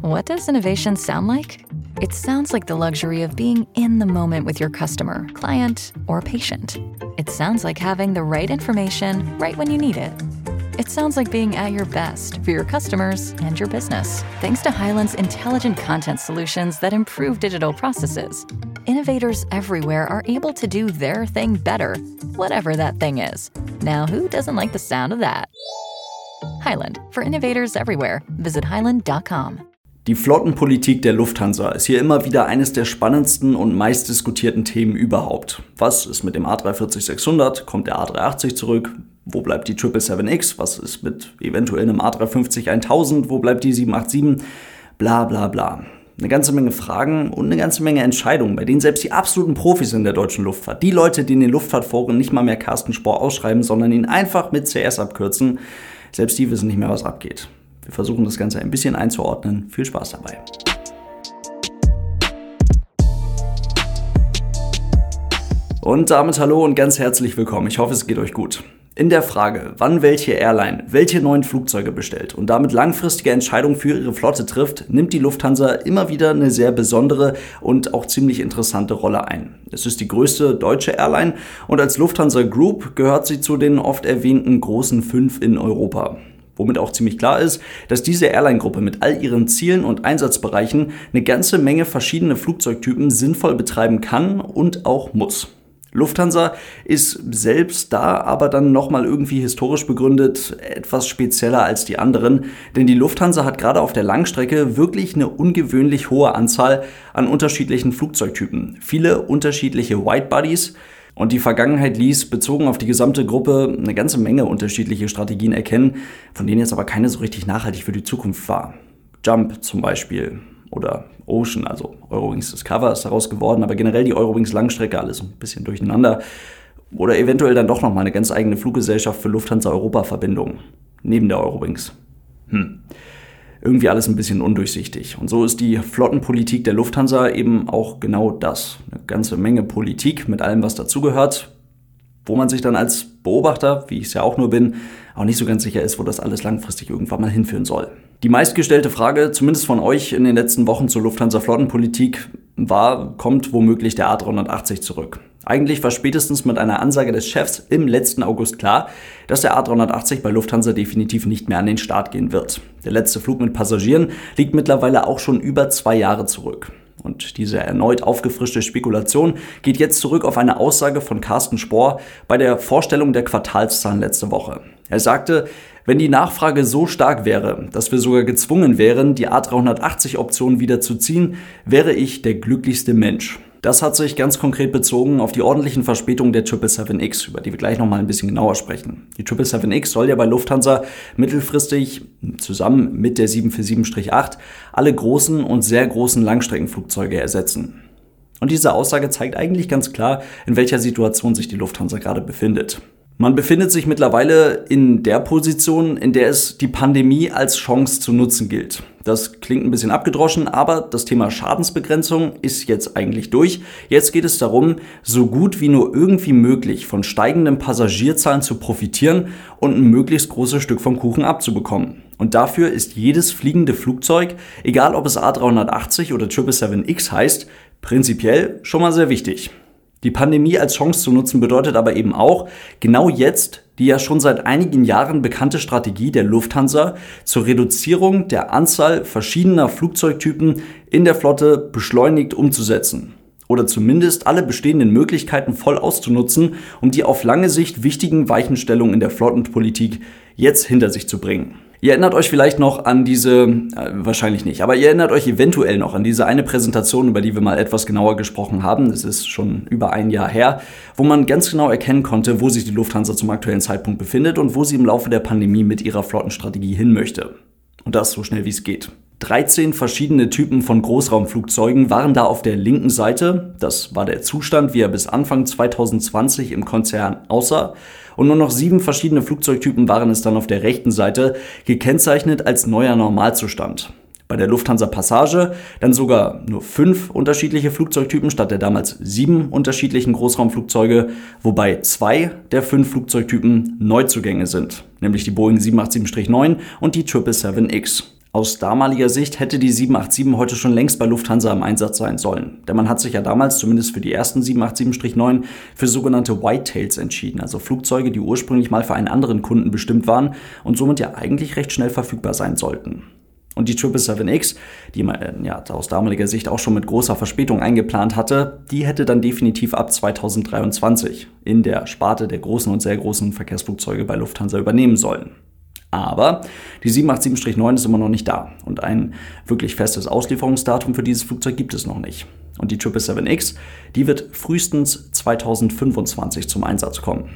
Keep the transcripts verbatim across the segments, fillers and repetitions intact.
What does innovation sound like? It sounds like the luxury of being in the moment with your customer, client, or patient. It sounds like having the right information right when you need it. It sounds like being at your best for your customers and your business. Thanks to Hyland's intelligent content solutions that improve digital processes, innovators everywhere are able to do their thing better, whatever that thing is. Now, who doesn't like the sound of that? Hyland, for innovators everywhere. Visit hyland dot com. Die Flottenpolitik der Lufthansa ist hier immer wieder eines der spannendsten und meistdiskutierten Themen überhaupt. Was ist mit dem A drei vierzig sechshundert? Kommt der A drei achtzig zurück? Wo bleibt die sieben sieben sieben X? Was ist mit eventuell einem A drei fünfzig tausend? Wo bleibt die sieben acht sieben? Bla bla bla. Eine ganze Menge Fragen und eine ganze Menge Entscheidungen, bei denen selbst die absoluten Profis in der deutschen Luftfahrt, die Leute, die in den Luftfahrtforen nicht mal mehr Carsten Spohr ausschreiben, sondern ihn einfach mit C S abkürzen, selbst die wissen nicht mehr, was abgeht. Wir versuchen das Ganze ein bisschen einzuordnen. Viel Spaß dabei. Und damit hallo und ganz herzlich willkommen. Ich hoffe, es geht euch gut. In der Frage, wann welche Airline welche neuen Flugzeuge bestellt und damit langfristige Entscheidungen für ihre Flotte trifft, nimmt die Lufthansa immer wieder eine sehr besondere und auch ziemlich interessante Rolle ein. Es ist die größte deutsche Airline und als Lufthansa Group gehört sie zu den oft erwähnten großen fünf in Europa. Womit auch ziemlich klar ist, dass diese Airline-Gruppe mit all ihren Zielen und Einsatzbereichen eine ganze Menge verschiedene Flugzeugtypen sinnvoll betreiben kann und auch muss. Lufthansa ist selbst da aber dann nochmal irgendwie historisch begründet etwas spezieller als die anderen, denn die Lufthansa hat gerade auf der Langstrecke wirklich eine ungewöhnlich hohe Anzahl an unterschiedlichen Flugzeugtypen, viele unterschiedliche Widebodies. Und die Vergangenheit ließ, bezogen auf die gesamte Gruppe, eine ganze Menge unterschiedliche Strategien erkennen, von denen jetzt aber keine so richtig nachhaltig für die Zukunft war. Jump zum Beispiel oder Ocean, also Eurowings Discover ist daraus geworden, aber generell die Eurowings Langstrecke, alles ein bisschen durcheinander. Oder eventuell dann doch nochmal eine ganz eigene Fluggesellschaft für Lufthansa-Europa-Verbindungen, neben der Eurowings. Hm. Irgendwie alles ein bisschen undurchsichtig. Und so ist die Flottenpolitik der Lufthansa eben auch genau das. Eine ganze Menge Politik mit allem, was dazugehört, wo man sich dann als Beobachter, wie ich es ja auch nur bin, auch nicht so ganz sicher ist, wo das alles langfristig irgendwann mal hinführen soll. Die meistgestellte Frage, zumindest von euch in den letzten Wochen zur Lufthansa-Flottenpolitik, war, kommt womöglich der A drei achtzig zurück? Eigentlich war spätestens mit einer Ansage des Chefs im letzten August klar, dass der A drei achtzig bei Lufthansa definitiv nicht mehr an den Start gehen wird. Der letzte Flug mit Passagieren liegt mittlerweile auch schon über zwei Jahre zurück. Und diese erneut aufgefrischte Spekulation geht jetzt zurück auf eine Aussage von Carsten Spohr bei der Vorstellung der Quartalszahlen letzte Woche. Er sagte, wenn die Nachfrage so stark wäre, dass wir sogar gezwungen wären, die A drei achtzig Option wieder zu ziehen, wäre ich der glücklichste Mensch. Das hat sich ganz konkret bezogen auf die ordentlichen Verspätungen der sieben sieben sieben X, über die wir gleich nochmal ein bisschen genauer sprechen. Die sieben sieben sieben X soll ja bei Lufthansa mittelfristig zusammen mit der sieben vier sieben acht alle großen und sehr großen Langstreckenflugzeuge ersetzen. Und diese Aussage zeigt eigentlich ganz klar, in welcher Situation sich die Lufthansa gerade befindet. Man befindet sich mittlerweile in der Position, in der es die Pandemie als Chance zu nutzen gilt. Das klingt ein bisschen abgedroschen, aber das Thema Schadensbegrenzung ist jetzt eigentlich durch. Jetzt geht es darum, so gut wie nur irgendwie möglich von steigenden Passagierzahlen zu profitieren und ein möglichst großes Stück vom Kuchen abzubekommen. Und dafür ist jedes fliegende Flugzeug, egal ob es A drei achtzig oder sieben sieben sieben X heißt, prinzipiell schon mal sehr wichtig. Die Pandemie als Chance zu nutzen bedeutet aber eben auch, genau jetzt die ja schon seit einigen Jahren bekannte Strategie der Lufthansa zur Reduzierung der Anzahl verschiedener Flugzeugtypen in der Flotte beschleunigt umzusetzen. Oder zumindest alle bestehenden Möglichkeiten voll auszunutzen, um die auf lange Sicht wichtigen Weichenstellungen in der Flottenpolitik jetzt hinter sich zu bringen. Ihr erinnert euch vielleicht noch an diese, äh, wahrscheinlich nicht, aber ihr erinnert euch eventuell noch an diese eine Präsentation, über die wir mal etwas genauer gesprochen haben. Das ist schon über ein Jahr her, wo man ganz genau erkennen konnte, wo sich die Lufthansa zum aktuellen Zeitpunkt befindet und wo sie im Laufe der Pandemie mit ihrer Flottenstrategie hin möchte. Und das so schnell wie es geht. dreizehn verschiedene Typen von Großraumflugzeugen waren da auf der linken Seite. Das war der Zustand, wie er bis Anfang zwanzig zwanzig im Konzern aussah. Und nur noch sieben verschiedene Flugzeugtypen waren es dann auf der rechten Seite, gekennzeichnet als neuer Normalzustand. Bei der Lufthansa Passage dann sogar nur fünf unterschiedliche Flugzeugtypen statt der damals sieben unterschiedlichen Großraumflugzeuge, wobei zwei der fünf Flugzeugtypen Neuzugänge sind, nämlich die Boeing sieben acht sieben neun und die sieben sieben sieben X. Aus damaliger Sicht hätte die sieben acht sieben heute schon längst bei Lufthansa im Einsatz sein sollen. Denn man hat sich ja damals, zumindest für die ersten sieben acht sieben neun, für sogenannte Whitetails entschieden. Also Flugzeuge, die ursprünglich mal für einen anderen Kunden bestimmt waren und somit ja eigentlich recht schnell verfügbar sein sollten. Und die sieben sieben sieben X, die man ja aus damaliger Sicht auch schon mit großer Verspätung eingeplant hatte, die hätte dann definitiv ab zweitausenddreiundzwanzig in der Sparte der großen und sehr großen Verkehrsflugzeuge bei Lufthansa übernehmen sollen. Aber die sieben acht sieben neun ist immer noch nicht da und ein wirklich festes Auslieferungsdatum für dieses Flugzeug gibt es noch nicht. Und die sieben sieben sieben X, die wird frühestens zweitausendfünfundzwanzig zum Einsatz kommen.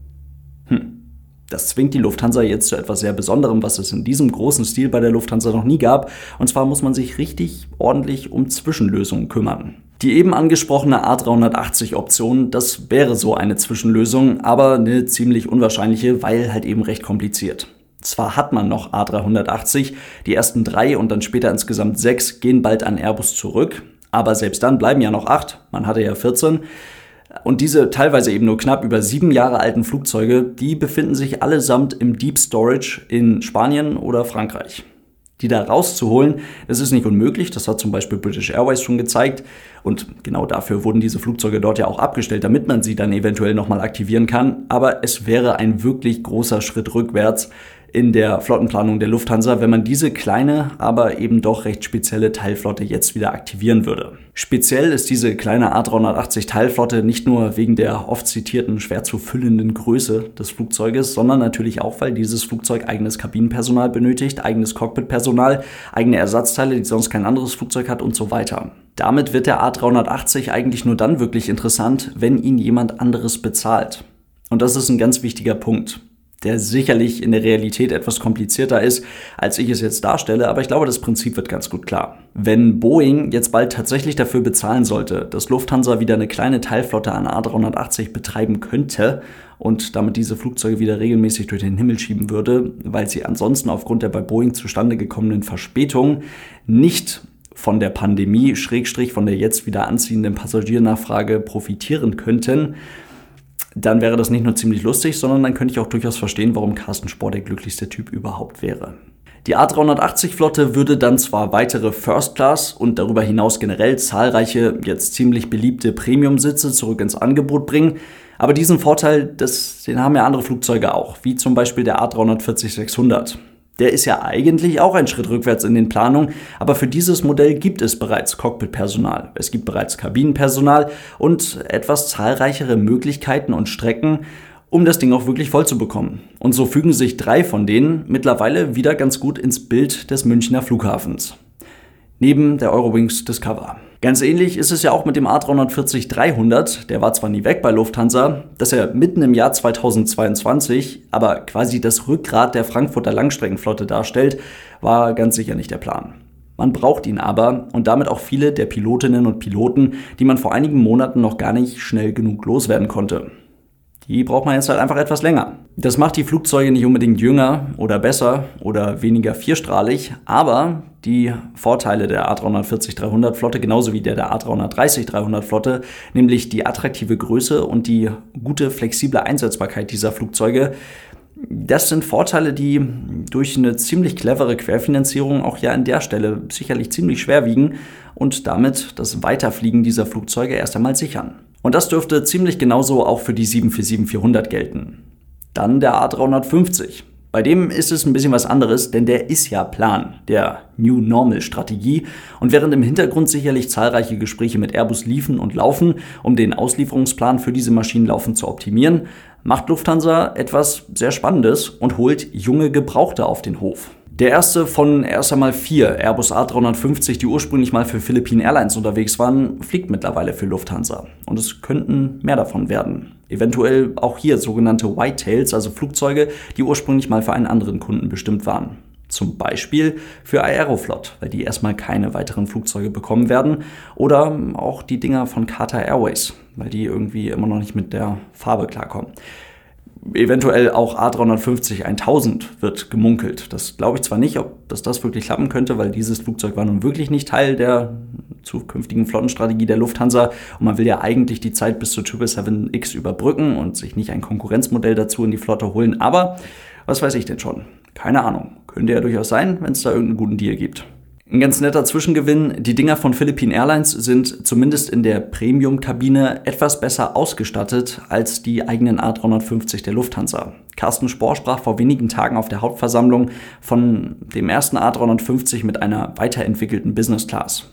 Hm. Das zwingt die Lufthansa jetzt zu etwas sehr Besonderem, was es in diesem großen Stil bei der Lufthansa noch nie gab. Und zwar muss man sich richtig ordentlich um Zwischenlösungen kümmern. Die eben angesprochene A dreihundertachtzig Option, das wäre so eine Zwischenlösung, aber eine ziemlich unwahrscheinliche, weil halt eben recht kompliziert. Zwar hat man noch A dreihundertachtzig, die ersten drei und dann später insgesamt sechs gehen bald an Airbus zurück, aber selbst dann bleiben ja noch acht, man hatte ja vierzehn. Und diese teilweise eben nur knapp über sieben Jahre alten Flugzeuge, die befinden sich allesamt im Deep Storage in Spanien oder Frankreich. Die da rauszuholen, das ist nicht unmöglich, das hat zum Beispiel British Airways schon gezeigt und genau dafür wurden diese Flugzeuge dort ja auch abgestellt, damit man sie dann eventuell nochmal aktivieren kann, aber es wäre ein wirklich großer Schritt rückwärts in der Flottenplanung der Lufthansa, wenn man diese kleine, aber eben doch recht spezielle Teilflotte jetzt wieder aktivieren würde. Speziell ist diese kleine A dreihundertachtzig Teilflotte nicht nur wegen der oft zitierten, schwer zu füllenden Größe des Flugzeuges, sondern natürlich auch, weil dieses Flugzeug eigenes Kabinenpersonal benötigt, eigenes Cockpitpersonal, eigene Ersatzteile, die sonst kein anderes Flugzeug hat und so weiter. Damit wird der A dreihundertachtzig eigentlich nur dann wirklich interessant, wenn ihn jemand anderes bezahlt. Und das ist ein ganz wichtiger Punkt, der sicherlich in der Realität etwas komplizierter ist, als ich es jetzt darstelle, aber ich glaube, das Prinzip wird ganz gut klar. Wenn Boeing jetzt bald tatsächlich dafür bezahlen sollte, dass Lufthansa wieder eine kleine Teilflotte an A dreihundertachtzig betreiben könnte und damit diese Flugzeuge wieder regelmäßig durch den Himmel schieben würde, weil sie ansonsten aufgrund der bei Boeing zustande gekommenen Verspätung nicht von der Pandemie, Schrägstrich von der jetzt wieder anziehenden Passagiernachfrage profitieren könnten, dann wäre das nicht nur ziemlich lustig, sondern dann könnte ich auch durchaus verstehen, warum Carsten Spohr der glücklichste Typ überhaupt wäre. Die A dreihundertachtzig Flotte würde dann zwar weitere First Class und darüber hinaus generell zahlreiche, jetzt ziemlich beliebte Premium-Sitze zurück ins Angebot bringen, aber diesen Vorteil, das, den haben ja andere Flugzeuge auch, wie zum Beispiel der A dreihundertvierzig sechshundert. Der ist ja eigentlich auch ein Schritt rückwärts in den Planungen, aber für dieses Modell gibt es bereits Cockpitpersonal, es gibt bereits Kabinenpersonal und etwas zahlreichere Möglichkeiten und Strecken, um das Ding auch wirklich voll zu bekommen. Und so fügen sich drei von denen mittlerweile wieder ganz gut ins Bild des Münchner Flughafens. Neben der Eurowings Discover. Ganz ähnlich ist es ja auch mit dem A dreihundertvierzig dreihundert, der war zwar nie weg bei Lufthansa, dass er mitten im Jahr zweitausendzweiundzwanzig, aber quasi das Rückgrat der Frankfurter Langstreckenflotte darstellt, war ganz sicher nicht der Plan. Man braucht ihn aber und damit auch viele der Pilotinnen und Piloten, die man vor einigen Monaten noch gar nicht schnell genug loswerden konnte. Die braucht man jetzt halt einfach etwas länger. Das macht die Flugzeuge nicht unbedingt jünger oder besser oder weniger vierstrahlig, aber die Vorteile der A dreihundertvierzig dreihundert Flotte genauso wie der der A dreihundertdreißig dreihundert Flotte, nämlich die attraktive Größe und die gute flexible Einsetzbarkeit dieser Flugzeuge, das sind Vorteile, die durch eine ziemlich clevere Querfinanzierung auch ja an der Stelle sicherlich ziemlich schwer wiegen und damit das Weiterfliegen dieser Flugzeuge erst einmal sichern. Und das dürfte ziemlich genauso auch für die sieben vier sieben vierhundert gelten. Dann der A dreihundertfünfzig. Bei dem ist es ein bisschen was anderes, denn der ist ja Plan, der New Normal Strategie. Und während im Hintergrund sicherlich zahlreiche Gespräche mit Airbus liefen und laufen, um den Auslieferungsplan für diese Maschinen laufend zu optimieren, macht Lufthansa etwas sehr Spannendes und holt junge Gebrauchte auf den Hof. Der erste von erst einmal vier Airbus A dreihundertfünfzig, die ursprünglich mal für Philippine Airlines unterwegs waren, fliegt mittlerweile für Lufthansa. Und es könnten mehr davon werden. Eventuell auch hier sogenannte Whitetails, also Flugzeuge, die ursprünglich mal für einen anderen Kunden bestimmt waren. Zum Beispiel für Aeroflot, weil die erstmal keine weiteren Flugzeuge bekommen werden. Oder auch die Dinger von Qatar Airways, weil die irgendwie immer noch nicht mit der Farbe klarkommen. Eventuell auch A dreihundertfünfzig tausend wird gemunkelt. Das glaube ich zwar nicht, ob das, das wirklich klappen könnte, weil dieses Flugzeug war nun wirklich nicht Teil der zukünftigen Flottenstrategie der Lufthansa und man will ja eigentlich die Zeit bis zur sieben sieben sieben X überbrücken und sich nicht ein Konkurrenzmodell dazu in die Flotte holen, aber was weiß ich denn schon? Keine Ahnung. könnte ja durchaus sein, wenn es da irgendeinen guten Deal gibt. Ein ganz netter Zwischengewinn, die Dinger von Philippine Airlines sind zumindest in der Premium-Kabine etwas besser ausgestattet als die eigenen A dreihundertfünfzig der Lufthansa. Carsten Spohr sprach vor wenigen Tagen auf der Hauptversammlung von dem ersten A dreihundertfünfzig mit einer weiterentwickelten Business Class.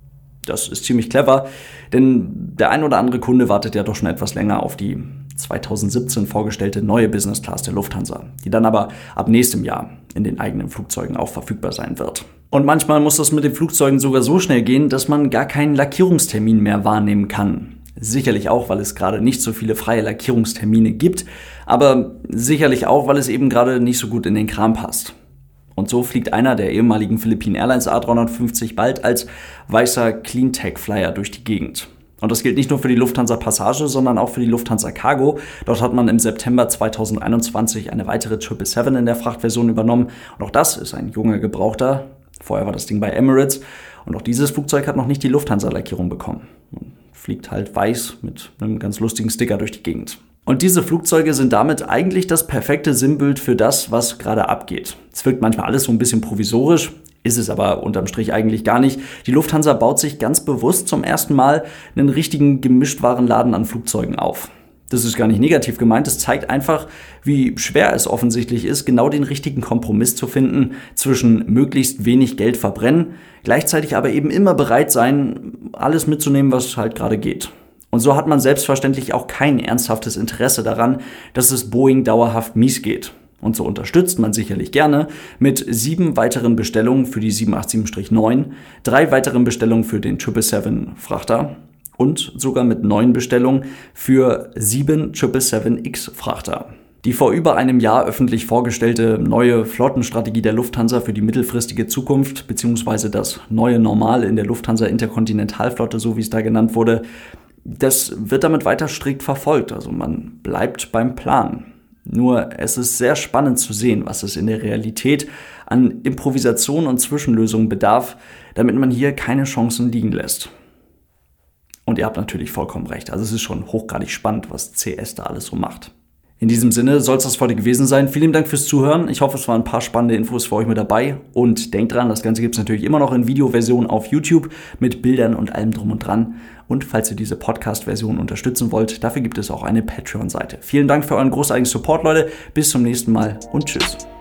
Das ist ziemlich clever, denn der ein oder andere Kunde wartet ja doch schon etwas länger auf die zweitausendsiebzehn vorgestellte neue Business Class der Lufthansa, die dann aber ab nächstem Jahr in den eigenen Flugzeugen auch verfügbar sein wird. Und manchmal muss das mit den Flugzeugen sogar so schnell gehen, dass man gar keinen Lackierungstermin mehr wahrnehmen kann. Sicherlich auch, weil es gerade nicht so viele freie Lackierungstermine gibt, aber sicherlich auch, weil es eben gerade nicht so gut in den Kram passt. Und so fliegt einer der ehemaligen Philippine Airlines A dreihundertfünfzig bald als weißer Cleantech-Flyer durch die Gegend. Und das gilt nicht nur für die Lufthansa Passage, sondern auch für die Lufthansa Cargo. Dort hat man im September zweitausendeinundzwanzig eine weitere sieben sieben sieben in der Frachtversion übernommen. Und auch das ist ein junger Gebrauchter. Vorher war das Ding bei Emirates. Und auch dieses Flugzeug hat noch nicht die Lufthansa-Lackierung bekommen. Man fliegt halt weiß mit einem ganz lustigen Sticker durch die Gegend. Und diese Flugzeuge sind damit eigentlich das perfekte Sinnbild für das, was gerade abgeht. Es wirkt manchmal alles so ein bisschen provisorisch, ist es aber unterm Strich eigentlich gar nicht. Die Lufthansa baut sich ganz bewusst zum ersten Mal einen richtigen Gemischtwarenladen an Flugzeugen auf. Das ist gar nicht negativ gemeint, es zeigt einfach, wie schwer es offensichtlich ist, genau den richtigen Kompromiss zu finden zwischen möglichst wenig Geld verbrennen, gleichzeitig aber eben immer bereit sein, alles mitzunehmen, was halt gerade geht. Und so hat man selbstverständlich auch kein ernsthaftes Interesse daran, dass es Boeing dauerhaft mies geht. Und so unterstützt man sicherlich gerne mit sieben weiteren Bestellungen für die sieben acht sieben neun, drei weiteren Bestellungen für den sieben sieben sieben Frachter und sogar mit neun Bestellungen für sieben sieben sieben X Frachter. Die vor über einem Jahr öffentlich vorgestellte neue Flottenstrategie der Lufthansa für die mittelfristige Zukunft, beziehungsweise das neue Normal in der Lufthansa Interkontinentalflotte, so wie es da genannt wurde, das wird damit weiter strikt verfolgt. Also man bleibt beim Plan. Nur es ist sehr spannend zu sehen, was es in der Realität an Improvisation und Zwischenlösungen bedarf, damit man hier keine Chancen liegen lässt. Und ihr habt natürlich vollkommen recht. Also es ist schon hochgradig spannend, was C S da alles so macht. In diesem Sinne soll es das für heute gewesen sein. Vielen Dank fürs Zuhören. Ich hoffe, es waren ein paar spannende Infos für euch mit dabei. Und denkt dran, das Ganze gibt es natürlich immer noch in Videoversion auf YouTube mit Bildern und allem drum und dran. Und falls ihr diese Podcast-Version unterstützen wollt, dafür gibt es auch eine Patreon-Seite. Vielen Dank für euren großartigen Support, Leute. Bis zum nächsten Mal und tschüss.